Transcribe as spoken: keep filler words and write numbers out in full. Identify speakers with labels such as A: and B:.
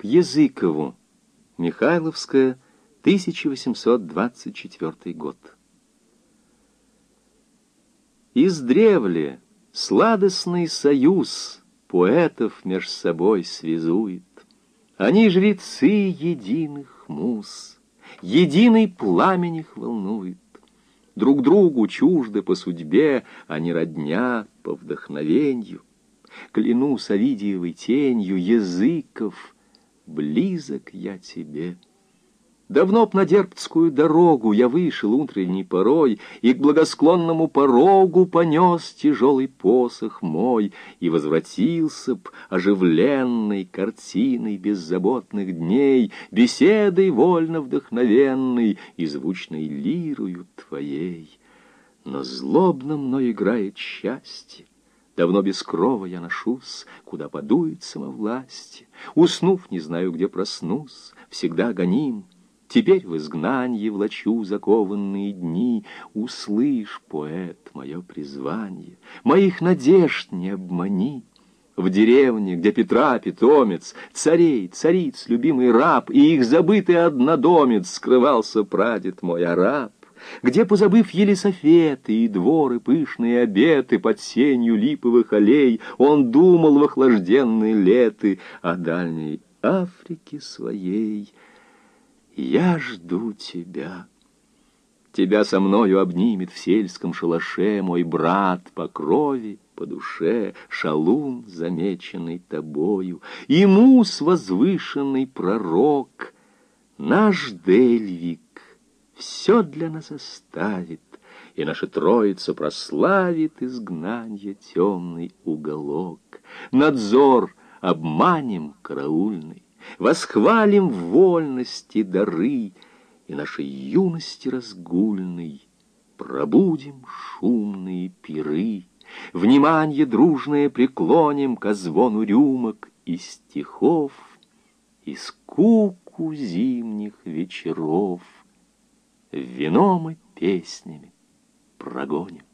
A: К Языкову. Михайловская, тысяча восемьсот двадцать четвёртый год. Издревле сладостный союз поэтов меж собой связует. Они жрецы единых муз, единый пламень их волнует. Друг другу чужды по судьбе, они родня по вдохновенью. Клянусь Овидиевой тенью, Языков, близок я тебе. Давно б на Дербцкую дорогу я вышел утренней порой и к благосклонному порогу понес тяжелый посох мой и возвратился б оживленной картиной беззаботных дней, беседой вольно вдохновенной и звучной лирою твоей. Но злобно мной играет счастье. Давно без крова я ношусь, куда подует самовластье. Уснув, не знаю, где проснусь, всегда гоним. Теперь в изгнанье влачу закованные дни. Услышь, поэт, мое призвание, моих надежд не обмани. В деревне, где Петра питомец, царей, цариц, любимый раб, и их забытый однодомец, скрывался прадед мой араб, где, позабыв Елисофеты и дворы, пышные обеты под сенью липовых аллей, он думал в охлажденные леты о дальней Африке своей. Я жду тебя. Тебя со мною обнимет в сельском шалаше мой брат по крови, по душе, шалун, замеченный тобою, и мус возвышенный пророк, наш Дельвик все для нас оставит, и наша троица прославит изгнанье темный уголок. Надзор обманем караульный, восхвалим вольности дары, и нашей юности разгульной пробудим шумные пиры. Внимание дружное преклоним ко звону рюмок и стихов, и скуку зимних вечеров вином и песнями прогоним.